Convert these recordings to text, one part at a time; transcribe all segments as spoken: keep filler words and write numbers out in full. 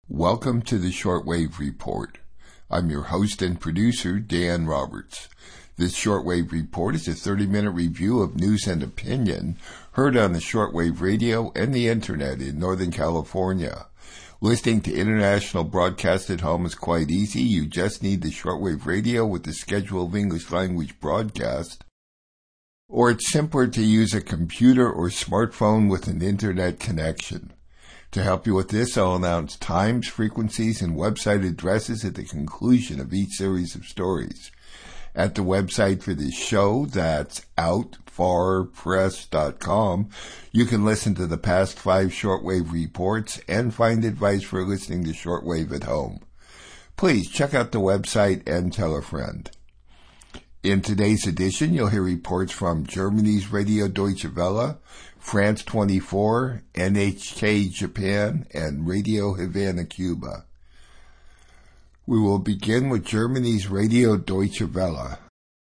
Welcome to the Shortwave Report. I'm your host and producer, Dan Roberts. This Shortwave Report is a thirty-minute review of news and opinion heard on the shortwave radio and the internet in Northern California. Listening to international broadcast at home is quite easy. You just need the shortwave radio with the schedule of English language broadcast. Or it's simpler to use a computer or smartphone with an internet connection. To help you with this, I'll announce times, frequencies, and website addresses at the conclusion of each series of stories. At the website for this show, that's out far press dot com, you can listen to the past five shortwave reports and find advice for listening to shortwave at home. Please check out the website and tell a friend. In today's edition, you'll hear reports from Germany's Radio Deutsche Welle, France twenty-four, N H K Japan, and Radio Havana, Cuba. We will begin with Germany's Radio Deutsche Welle.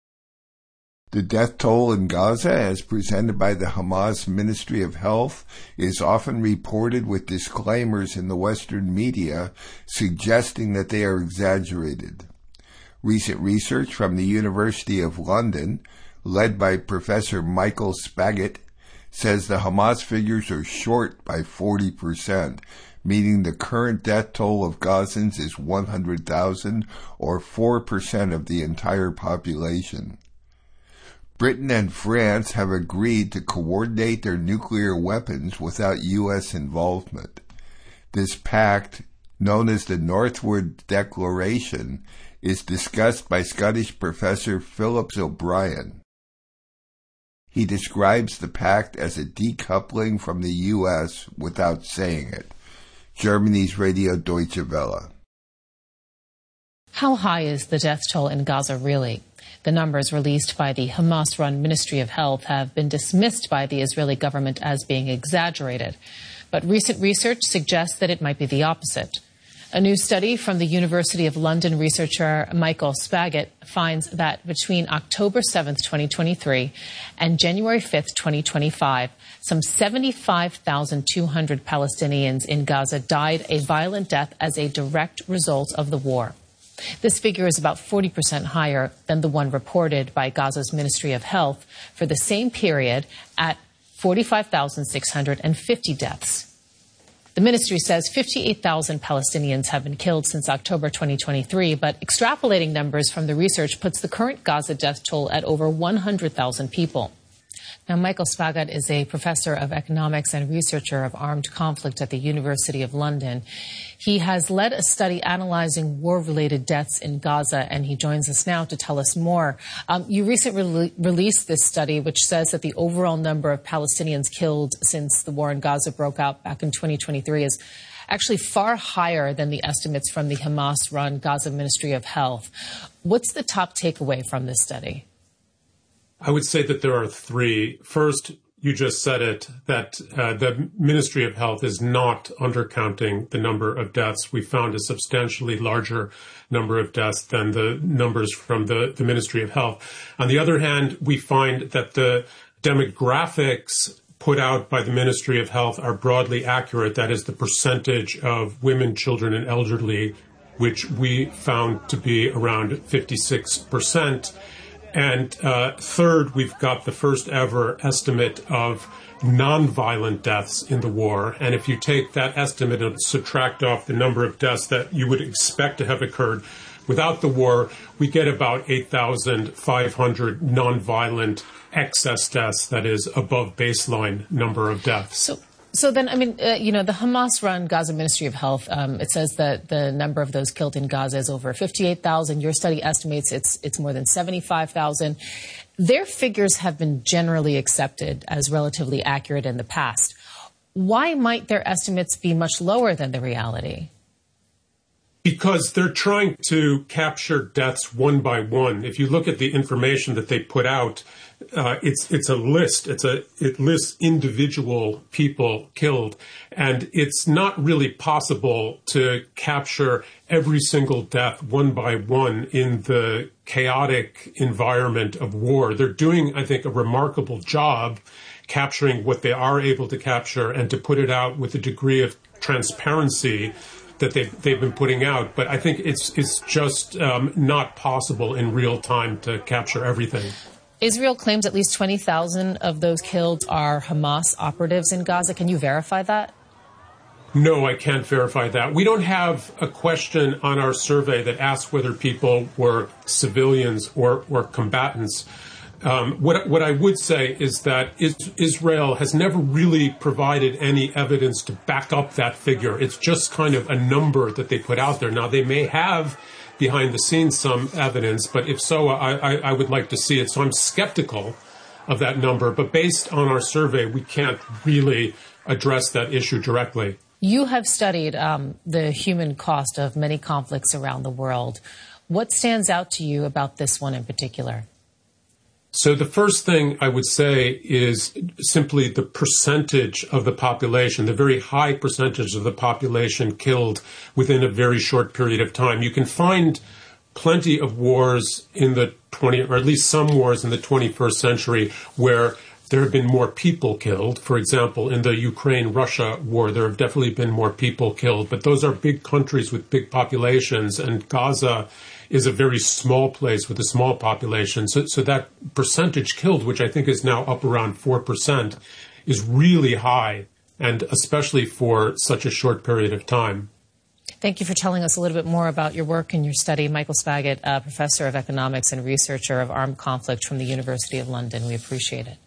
The death toll in Gaza, as presented by the Hamas Ministry of Health, is often reported with disclaimers in the Western media suggesting that they are exaggerated. Recent research from the University of London, led by Professor Michael Spaggett, says the Hamas figures are short by forty percent, meaning the current death toll of Gazans is one hundred thousand, or four percent of the entire population. Britain and France have agreed to coordinate their nuclear weapons without U S involvement. This pact, known as the Northwood Declaration, is discussed by Scottish professor Phillips O'Brien. He describes the pact as a decoupling from the U S without saying it. Germany's Radio Deutsche Welle. How high is the death toll in Gaza really? The numbers released by the Hamas-run Ministry of Health have been dismissed by the Israeli government as being exaggerated. But recent research suggests that it might be the opposite. A new study from the University of London researcher Michael Spaggett finds that between October seventh, twenty twenty-three and January fifth, twenty twenty-five, some seventy-five thousand two hundred Palestinians in Gaza died a violent death as a direct result of the war. This figure is about forty percent higher than the one reported by Gaza's Ministry of Health for the same period at forty-five thousand six hundred fifty deaths. The ministry says fifty-eight thousand Palestinians have been killed since October twenty twenty-three, but extrapolating numbers from the research puts the current Gaza death toll at over one hundred thousand people. Now, Michael Spaggett is a professor of economics and researcher of armed conflict at the University of London. He has led a study analyzing war-related deaths in Gaza, and he joins us now to tell us more. Um, you recently re- released this study, which says that the overall number of Palestinians killed since the war in Gaza broke out back in twenty twenty-three is actually far higher than the estimates from the Hamas-run Gaza Ministry of Health. What's the top takeaway from this study? I would say that there are three. First, you just said it, that uh, the Ministry of Health is not undercounting the number of deaths. We found a substantially larger number of deaths than the numbers from the, the Ministry of Health. On the other hand, we find that the demographics put out by the Ministry of Health are broadly accurate. That is the percentage of women, children, and elderly, which we found to be around fifty-six percent. And uh, third, we've got the first ever estimate of nonviolent deaths in the war. And if you take that estimate and subtract off the number of deaths that you would expect to have occurred without the war, we get about eight thousand five hundred nonviolent excess deaths, that is above baseline number of deaths. So, so then, I mean, uh, you know, the Hamas-run Gaza Ministry of Health, um, it says that the number of those killed in Gaza is over fifty-eight thousand. Your study estimates it's it's more than seventy-five thousand. Their figures have been generally accepted as relatively accurate in the past. Why might their estimates be much lower than the reality? Because they're trying to capture deaths one by one. If you look at the information that they put out, uh, it's it's a list. It's a it lists individual people killed, and it's not really possible to capture every single death one by one in the chaotic environment of war. They're doing, I think, a remarkable job capturing what they are able to capture and to put it out with a degree of transparency that they've, they've been putting out. But I think it's it's just um, not possible in real time to capture everything. Israel claims at least twenty thousand of those killed are Hamas operatives in Gaza. Can you verify that? No, I can't verify that. We don't have a question on our survey that asks whether people were civilians or, or combatants. Um, what, what I would say is that is, Israel has never really provided any evidence to back up that figure. It's just kind of a number that they put out there. Now, they may have behind the scenes some evidence, but if so, I, I, I would like to see it. So I'm skeptical of that number. But based on our survey, we can't really address that issue directly. You have studied um, the human cost of many conflicts around the world. What stands out to you about this one in particular? So the first thing I would say is simply the percentage of the population, the very high percentage of the population killed within a very short period of time. You can find plenty of wars in the twentieth, or at least some wars in the twenty-first century where there have been more people killed. For example, in the Ukraine-Russia war, there have definitely been more people killed. But those are big countries with big populations, and Gaza is a very small place with a small population. So, so that percentage killed, which I think is now up around four percent, is really high, and especially for such a short period of time. Thank you for telling us a little bit more about your work and your study. Michael Spagat, uh, professor of economics and researcher of armed conflict from the University of London. We appreciate it.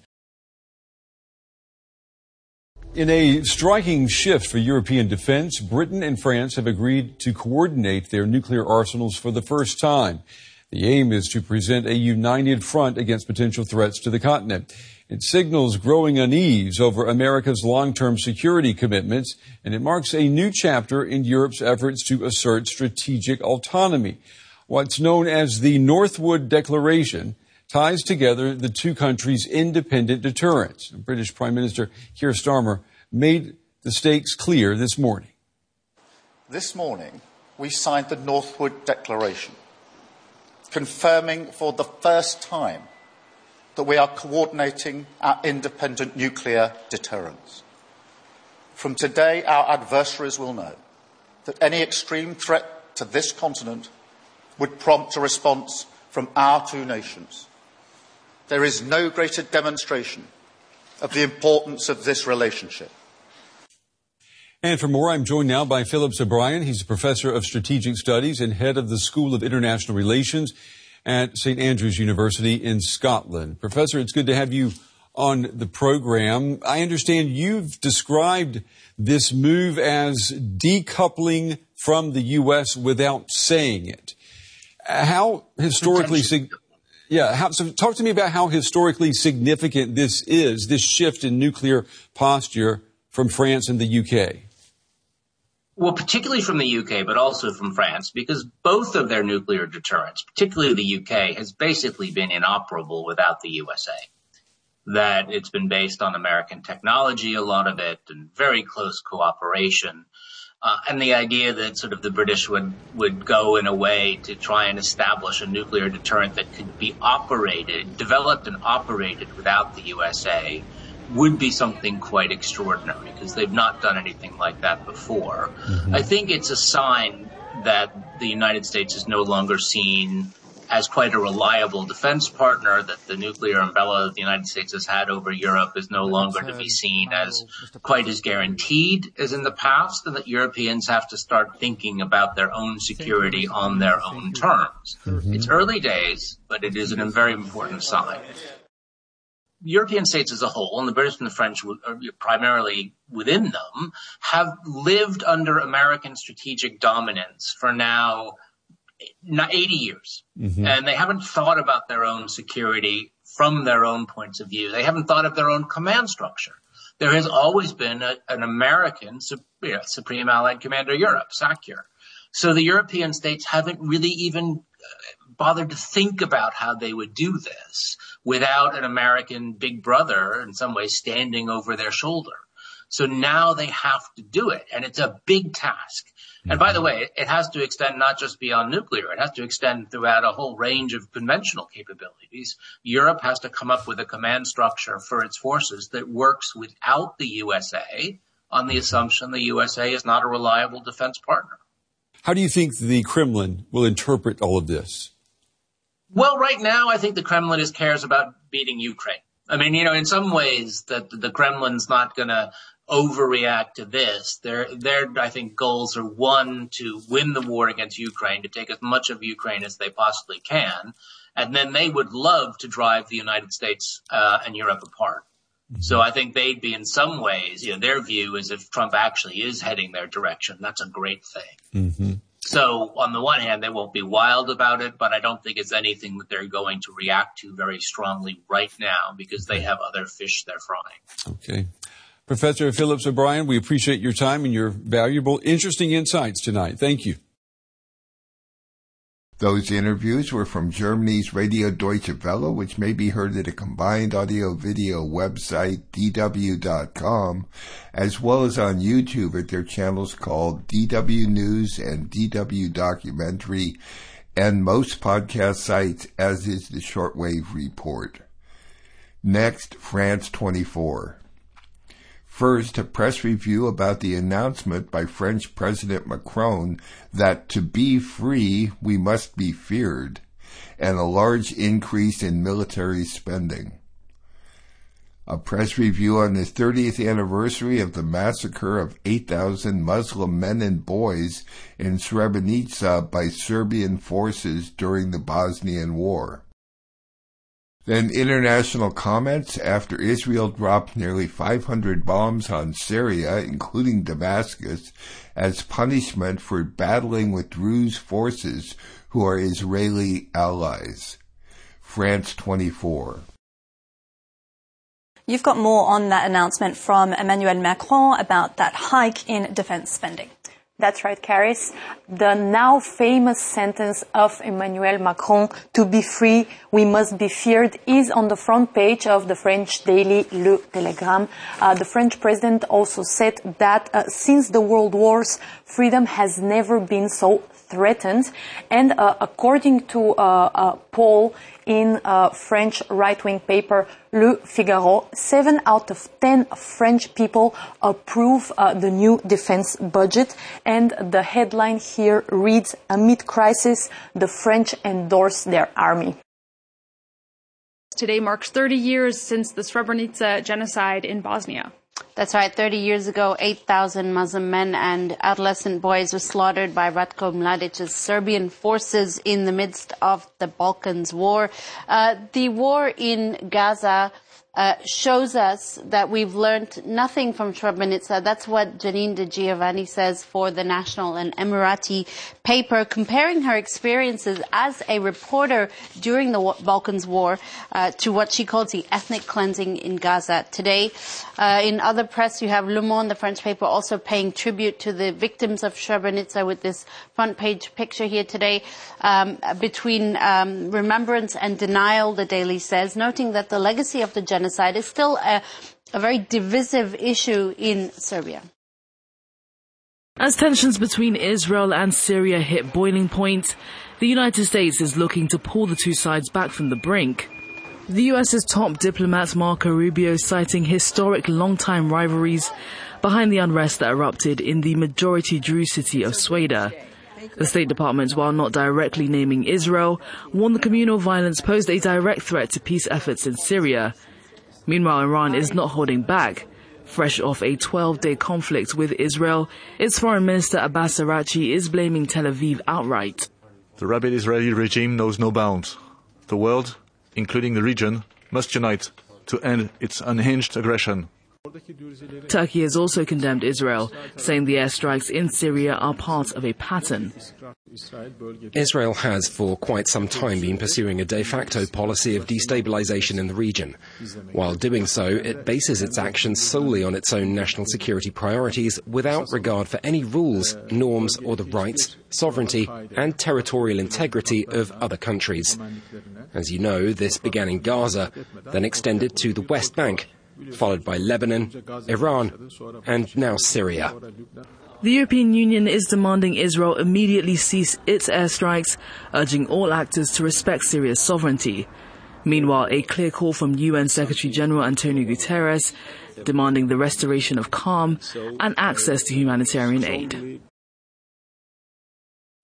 In a striking shift for European defense, Britain and France have agreed to coordinate their nuclear arsenals for the first time. The aim is to present a united front against potential threats to the continent. It signals growing unease over America's long-term security commitments, and it marks a new chapter in Europe's efforts to assert strategic autonomy. What's known as the Northwood Declaration ties together the two countries' independent deterrence. British Prime Minister Keir Starmer made the stakes clear this morning. This morning, we signed the Northwood Declaration, confirming for the first time that we are coordinating our independent nuclear deterrence. From today, our adversaries will know that any extreme threat to this continent would prompt a response from our two nations. There is no greater demonstration of the importance of this relationship. And for more, I'm joined now by Phillips O'Brien. He's a professor of strategic studies and head of the School of International Relations at Saint Andrews University in Scotland. Professor, it's good to have you on the program. I understand you've described this move as decoupling from the U S without saying it. How historically significant? Yeah, how, so talk to me about how historically significant this is, this shift in nuclear posture from France and the U K. Well, particularly from the U K, but also from France, because both of their nuclear deterrence, particularly the U K, has basically been inoperable without the U S A. That it's been based on American technology, a lot of it, and very close cooperation. Uh, and the idea that sort of the British would, would go in a way to try and establish a nuclear deterrent that could be operated, developed and operated without the U S A would be something quite extraordinary because they've not done anything like that before. Mm-hmm. I think it's a sign that the United States is no longer seen as quite a reliable defense partner, that the nuclear umbrella that the United States has had over Europe is no longer to be seen as quite as guaranteed as in the past, and that Europeans have to start thinking about their own security on their own terms. Mm-hmm. It's early days, but it is a very important sign. European states as a whole, and the British and the French primarily within them, have lived under American strategic dominance for now eighty years. Mm-hmm. And they haven't thought about their own security from their own points of view. They haven't thought of their own command structure. There has always been a, an American you know, Supreme Allied Commander Europe, SACEUR. So the European states haven't really even bothered to think about how they would do this without an American big brother in some way standing over their shoulder. So now they have to do it, and it's a big task. And by the way, it has to extend not just beyond nuclear. It has to extend throughout a whole range of conventional capabilities. Europe has to come up with a command structure for its forces that works without the U S A on the assumption the U S A is not a reliable defense partner. How do you think the Kremlin will interpret all of this? Well, right now, I think the Kremlin is cares about beating Ukraine. I mean, you know, in some ways that the Kremlin's not going to overreact to this. Their, their, I think, goals are, one, to win the war against Ukraine, to take as much of Ukraine as they possibly can. And then they would love to drive the United States uh, and Europe apart. Mm-hmm. So I think they'd be, in some ways, you know, their view is if Trump actually is heading their direction, that's a great thing. Mm-hmm. So on the one hand, they won't be wild about it, but I don't think it's anything that they're going to react to very strongly right now because they have other fish they're frying. Okay. Professor Phillips O'Brien, we appreciate your time and your valuable, interesting insights tonight. Thank you. Those interviews were from Germany's Radio Deutsche Welle, which may be heard at a combined audio-video website, D W dot com, as well as on YouTube at their channels called D W News and D W Documentary, and most podcast sites, as is the Shortwave Report. Next, France twenty-four. First, a press review about the announcement by French President Macron that to be free, we must be feared, and a large increase in military spending. A press review on the thirtieth anniversary of the massacre of eight thousand Muslim men and boys in Srebrenica by Serbian forces during the Bosnian War. Then international comments after Israel dropped nearly five hundred bombs on Syria, including Damascus, as punishment for battling with Druze forces who are Israeli allies. France twenty-four. You've got more on that announcement from Emmanuel Macron about that hike in defense spending. That's right, Karis. The now famous sentence of Emmanuel Macron, to be free, we must be feared, is on the front page of the French daily Le Télégramme. Uh, the French president also said that uh, since the world wars, freedom has never been so threatened. And uh, according to uh, a poll in uh, French right-wing paper Le Figaro, seven out of ten French people approve uh, the new defense budget. And the headline here reads, amid crisis, the French endorse their army. Today marks thirty years since the Srebrenica genocide in Bosnia. That's right. thirty years ago, eight thousand Muslim men and adolescent boys were slaughtered by Ratko Mladic's Serbian forces in the midst of the Balkans War. Uh, the war in Gaza uh, shows us that we've learned nothing from Srebrenica. That's what Janine De Giovanni says for the National and Emirati paper, comparing her experiences as a reporter during the Balkans War uh, to what she calls the ethnic cleansing in Gaza today. Uh, in other press, you have Le Monde, the French paper, also paying tribute to the victims of Srebrenica with this front page picture here today. Um, between um, remembrance and denial, the Daily says, noting that the legacy of the genocide is still a, a very divisive issue in Serbia. As tensions between Israel and Syria hit boiling point, the United States is looking to pull the two sides back from the brink. The U S's top diplomat Marco Rubio citing historic long-time rivalries behind the unrest that erupted in the majority Druze city of Sweda. The State Department, while not directly naming Israel, warned the communal violence posed a direct threat to peace efforts in Syria. Meanwhile, Iran is not holding back. Fresh off a twelve-day conflict with Israel, its Foreign Minister Abbas Araghchi is blaming Tel Aviv outright. The rabid Israeli regime knows no bounds. The world, including the region, must unite to end its unhinged aggression. Turkey has also condemned Israel, saying the airstrikes in Syria are part of a pattern. Israel has for quite some time been pursuing a de facto policy of destabilization in the region. While doing so, it bases its actions solely on its own national security priorities without regard for any rules, norms or the rights, sovereignty and territorial integrity of other countries. As you know, this began in Gaza, then extended to the West Bank, followed by Lebanon, Iran, and now Syria. The European Union is demanding Israel immediately cease its airstrikes, urging all actors to respect Syria's sovereignty. Meanwhile, a clear call from U N Secretary-General Antonio Guterres, demanding the restoration of calm and access to humanitarian aid.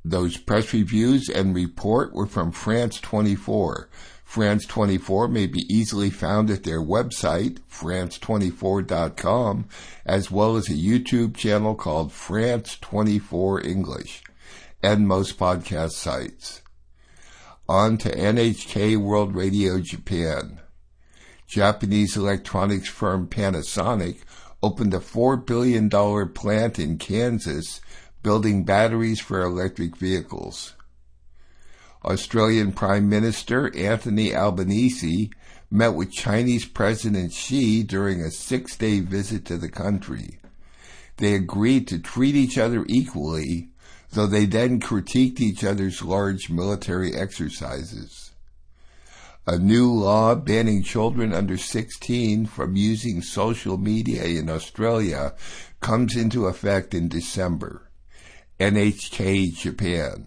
Those press reviews and report were from France twenty-four. France twenty-four may be easily found at their website, France twenty-four dot com, as well as a YouTube channel called France twenty-four English, and most podcast sites. On to N H K World Radio Japan. Japanese electronics firm Panasonic opened a four billion dollars plant in Kansas building batteries for electric vehicles. Australian Prime Minister Anthony Albanese met with Chinese President Xi during a six-day visit to the country. They agreed to treat each other equally, though they then critiqued each other's large military exercises. A new law banning children under sixteen from using social media in Australia comes into effect in December. N H K Japan.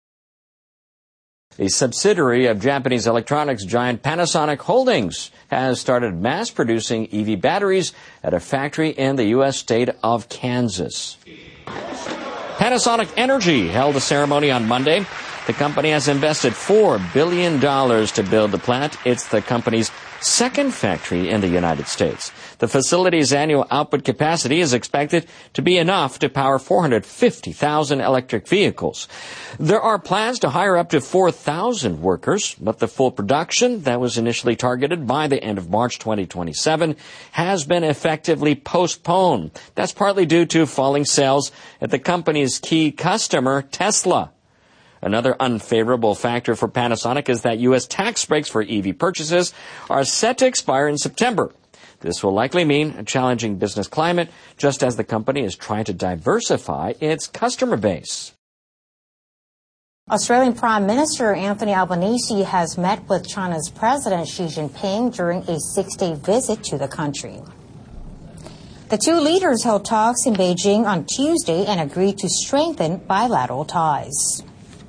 A subsidiary of Japanese electronics giant Panasonic Holdings has started mass-producing E V batteries at a factory in the U S state of Kansas. Panasonic Energy held a ceremony on Monday. The company has invested four billion dollars to build the plant. It's the company's second factory in the United States. The facility's annual output capacity is expected to be enough to power four hundred fifty thousand electric vehicles. There are plans to hire up to four thousand workers, but the full production that was initially targeted by the end of March twenty twenty-seven has been effectively postponed. That's partly due to falling sales at the company's key customer, Tesla. Another unfavorable factor for Panasonic is that U S tax breaks for E V purchases are set to expire in September. This will likely mean a challenging business climate, just as the company is trying to diversify its customer base. Australian Prime Minister Anthony Albanese has met with China's President Xi Jinping during a six-day visit to the country. The two leaders held talks in Beijing on Tuesday and agreed to strengthen bilateral ties.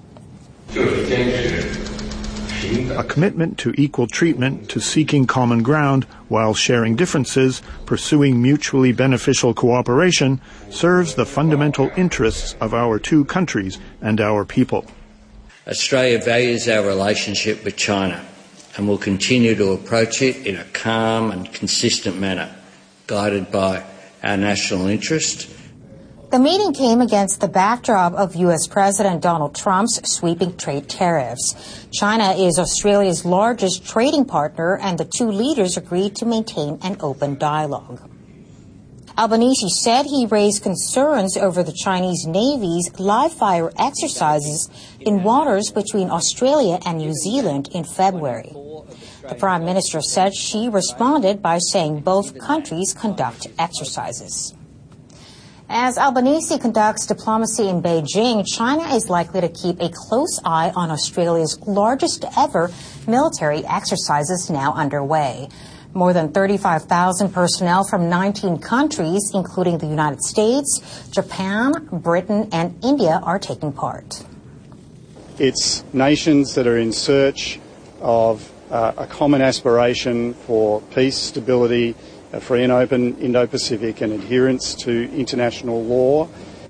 A commitment to equal treatment, to seeking common ground while sharing differences, pursuing mutually beneficial cooperation, serves the fundamental interests of our two countries and our people. Australia values our relationship with China and will continue to approach it in a calm and consistent manner, guided by our national interest. The meeting came against the backdrop of U S President Donald Trump's sweeping trade tariffs. China is Australia's largest trading partner, and the two leaders agreed to maintain an open dialogue. Albanese said he raised concerns over the Chinese Navy's live-fire exercises in waters between Australia and New Zealand in February. The Prime Minister said she responded by saying both countries conduct exercises. As Albanese conducts diplomacy in Beijing, China is likely to keep a close eye on Australia's largest ever military exercises now underway. More than thirty-five thousand personnel from nineteen countries, including the United States, Japan, Britain, and India, are taking part. It's nations that are in search of uh, a common aspiration for peace, stability, a free and open Indo-Pacific, and adherence to international law.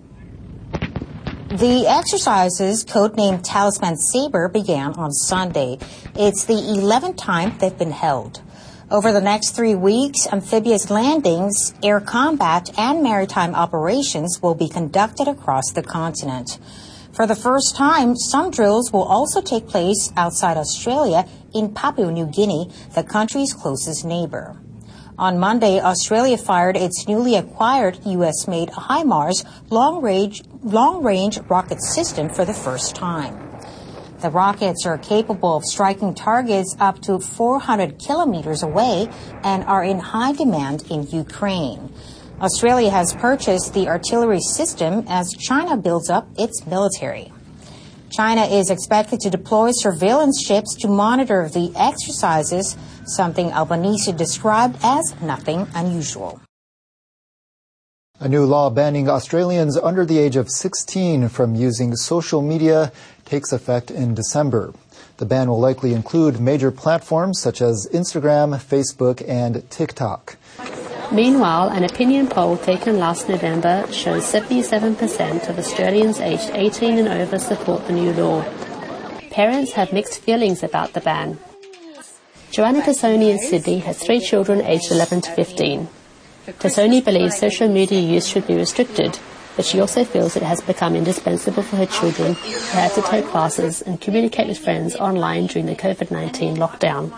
The exercises, codenamed Talisman Sabre, began on Sunday. It's the eleventh time they've been held. Over the next three weeks, amphibious landings, air combat, and maritime operations will be conducted across the continent. For the first time, some drills will also take place outside Australia in Papua New Guinea, the country's closest neighbor. On Monday, Australia fired its newly acquired U S-made HIMARS long-range, long-range rocket system for the first time. The rockets are capable of striking targets up to four hundred kilometers away and are in high demand in Ukraine. Australia has purchased the artillery system as China builds up its military. China is expected to deploy surveillance ships to monitor the exercises, something Albanese described as nothing unusual. A new law banning Australians under the age of sixteen from using social media takes effect in December. The ban will likely include major platforms such as Instagram, Facebook, and TikTok. Meanwhile, an opinion poll taken last November shows seventy-seven percent of Australians aged eighteen and over support the new law. Parents have mixed feelings about the ban. Joanna Tassoni in Sydney has three children aged eleven to fifteen. Tassoni believes social media use should be restricted, but she also feels it has become indispensable for her children who had to take classes and communicate with friends online during the COVID nineteen lockdown.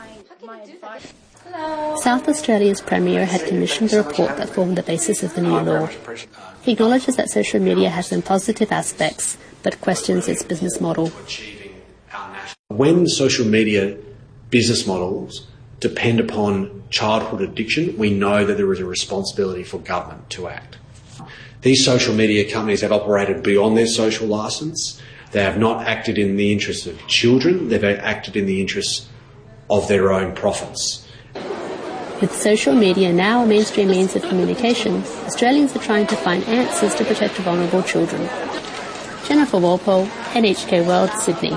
South Australia's Premier had commissioned the report that formed the basis of the new law. He acknowledges that social media has some positive aspects, but questions its business model. When social media business models depend upon childhood addiction, we know that there is a responsibility for government to act. These social media companies have operated beyond their social license. They have not acted in the interests of children. They've acted in the interests of their own profits. With social media now a mainstream means of communication, Australians are trying to find answers to protect vulnerable children. Jennifer Walpole, N H K World, Sydney.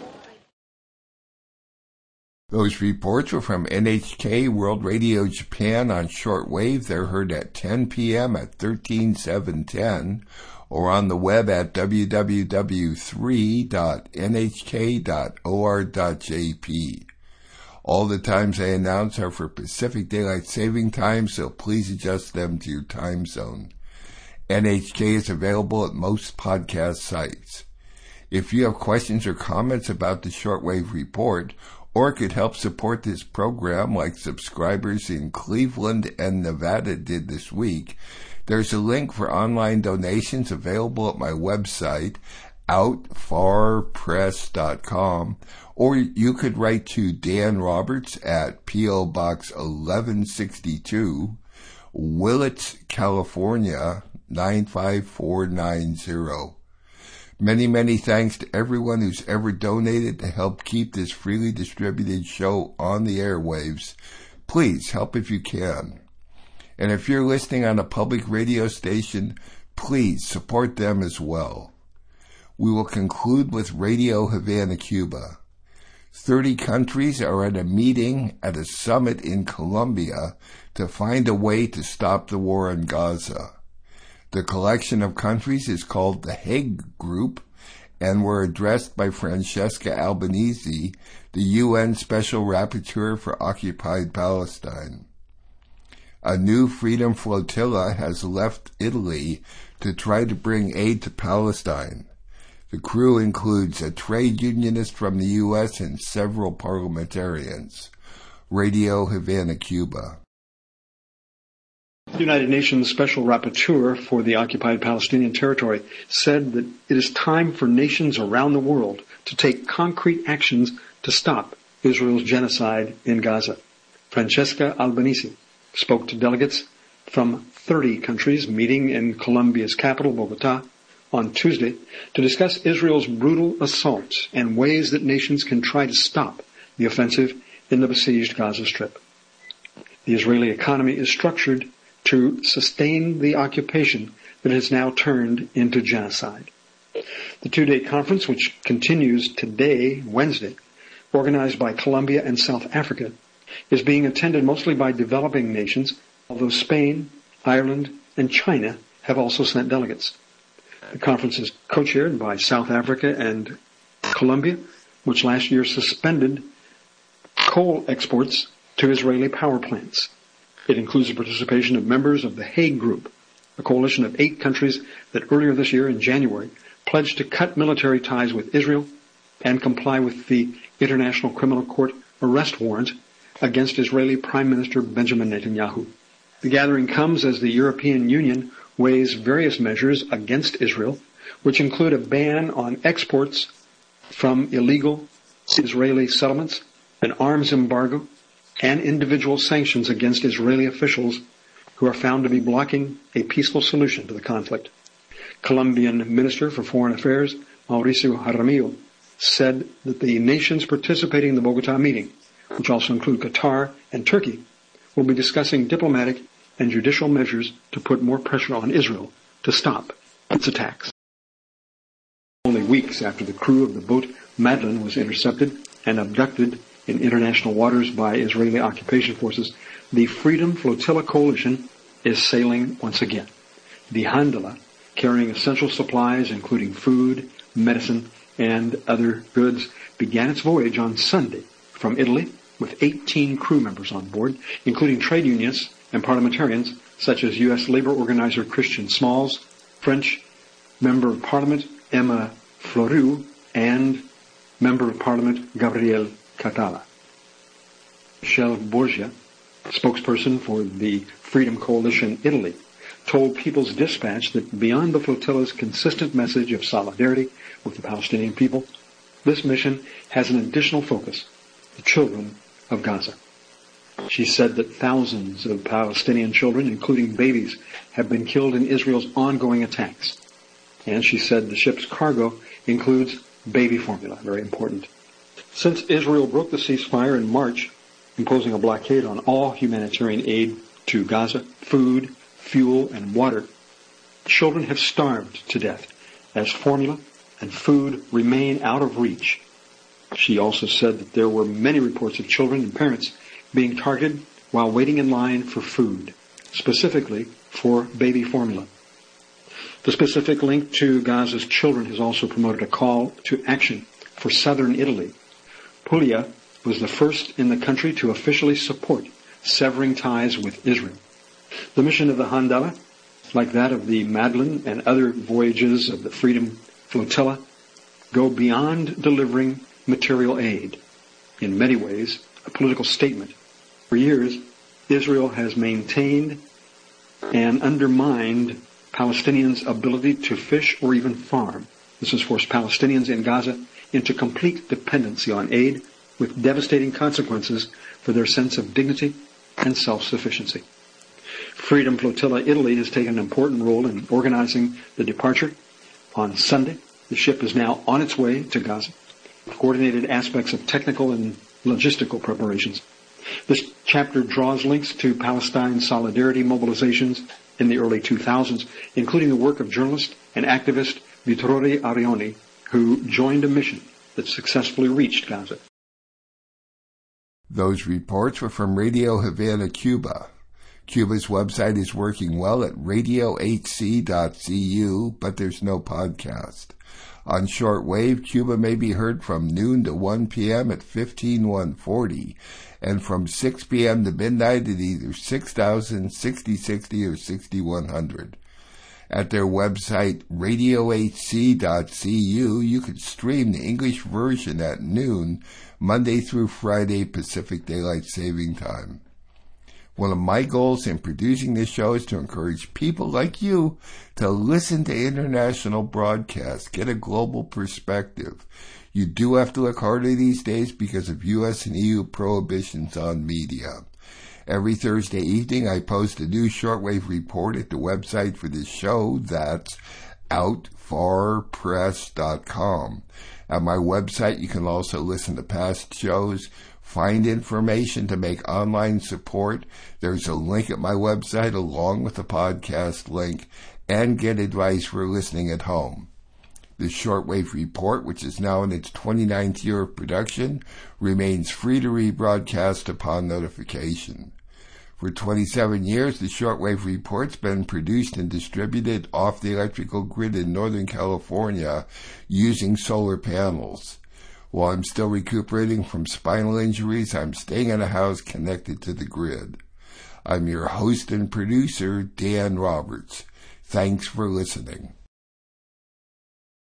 Those reports were from N H K World Radio Japan on shortwave. They're heard at ten p.m. at thirteen seven ten or on the web at w w w three dot n h k dot o r dot j p. All the times I announce are for Pacific Daylight Saving Time, so please adjust them to your time zone. N H K is available at most podcast sites. If you have questions or comments about the Shortwave Report, or could help support this program like subscribers in Cleveland and Nevada did this week, there's a link for online donations available at my website, out far press dot com, or you could write to Dan Roberts at P O Box eleven sixty-two, Willits, California, nine five four nine zero. Many, many thanks to everyone who's ever donated to help keep this freely distributed show on the airwaves. Please help if you can. And if you're listening on a public radio station, please support them as well. We will conclude with Radio Havana, Cuba. Thirty countries are at a meeting at a summit in Colombia to find a way to stop the war in Gaza. The collection of countries is called the Hague Group and were addressed by Francesca Albanese, the U N Special Rapporteur for Occupied Palestine. A new Freedom Flotilla has left Italy to try to bring aid to Palestine. The crew includes a trade unionist from the U S and several parliamentarians. Radio Havana, Cuba. The United Nations Special Rapporteur for the Occupied Palestinian Territory said that it is time for nations around the world to take concrete actions to stop Israel's genocide in Gaza. Francesca Albanese spoke to delegates from thirty countries meeting in Colombia's capital, Bogota, on Tuesday to discuss Israel's brutal assaults and ways that nations can try to stop the offensive in the besieged Gaza Strip. The Israeli economy is structured to sustain the occupation that has now turned into genocide. The two-day conference, which continues today, Wednesday, organized by Colombia and South Africa, is being attended mostly by developing nations, although Spain, Ireland, and China have also sent delegates. The conference is co-chaired by South Africa and Colombia, which last year suspended coal exports to Israeli power plants. It includes the participation of members of the Hague Group, a coalition of eight countries that earlier this year in January pledged to cut military ties with Israel and comply with the International Criminal Court arrest warrant against Israeli Prime Minister Benjamin Netanyahu. The gathering comes as the European Union weighs various measures against Israel, which include a ban on exports from illegal Israeli settlements, an arms embargo, and individual sanctions against Israeli officials who are found to be blocking a peaceful solution to the conflict. Colombian Minister for Foreign Affairs, Mauricio Jaramillo, said that the nations participating in the Bogota meeting, which also include Qatar and Turkey, will be discussing diplomatic and judicial measures to put more pressure on Israel to stop its attacks. Only weeks after the crew of the boat Madlin was intercepted and abducted in international waters by Israeli occupation forces, the Freedom Flotilla Coalition is sailing once again. The Handala, carrying essential supplies including food, medicine, and other goods, began its voyage on Sunday from Italy with eighteen crew members on board, including trade unionists and parliamentarians such as U S labor organizer Christian Smalls, French Member of Parliament Emma Floriu, and Member of Parliament Gabriel Catala. Michelle Borgia, spokesperson for the Freedom Coalition Italy, told People's Dispatch that beyond the flotilla's consistent message of solidarity with the Palestinian people, this mission has an additional focus, the children of Gaza. She said that thousands of Palestinian children, including babies, have been killed in Israel's ongoing attacks. And she said the ship's cargo includes baby formula, very important. Since Israel broke the ceasefire in March, imposing a blockade on all humanitarian aid to Gaza, food, fuel, and water, children have starved to death as formula and food remain out of reach. She also said that there were many reports of children and parents being targeted while waiting in line for food, specifically for baby formula. The specific link to Gaza's children has also promoted a call to action for southern Italy. Puglia was the first in the country to officially support severing ties with Israel. The mission of the Handala, like that of the Madeleine and other voyages of the Freedom Flotilla, go beyond delivering material aid. In many ways, a political statement. For years, Israel has maintained and undermined Palestinians' ability to fish or even farm. This has forced Palestinians in Gaza into complete dependency on aid, with devastating consequences for their sense of dignity and self-sufficiency. Freedom Flotilla Italy has taken an important role in organizing the departure. On Sunday, the ship is now on its way to Gaza, with coordinated aspects of technical and logistical preparations. This chapter draws links to Palestine solidarity mobilizations in the early two thousands, including the work of journalist and activist Vittorio Arioni, who joined a mission that successfully reached Gaza. Those reports were from Radio Havana, Cuba. Cuba's website is working well at radio h c dot c u, but there's no podcast. On shortwave, Cuba may be heard from noon to one p.m. at fifteen one forty, and from six p.m. to midnight at either six thousand, sixty sixty, or sixty-one hundred. At their website, radio h c dot c u, you can stream the English version at noon, Monday through Friday, Pacific Daylight Saving Time. One of my goals in producing this show is to encourage people like you to listen to international broadcasts, get a global perspective. You do have to look harder these days because of U S and E U prohibitions on media. Every Thursday evening, I post a new shortwave report at the website for this show. That's out far press dot com. At my website, you can also listen to past shows, find information to make online support. There's a link at my website along with the podcast link, and get advice for listening at home. The Shortwave Report, which is now in its twenty-ninth year of production, remains free to rebroadcast upon notification. For twenty-seven years, the Shortwave Report's been produced and distributed off the electrical grid in Northern California using solar panels. While I'm still recuperating from spinal injuries, I'm staying in a house connected to the grid. I'm your host and producer, Dan Roberts. Thanks for listening.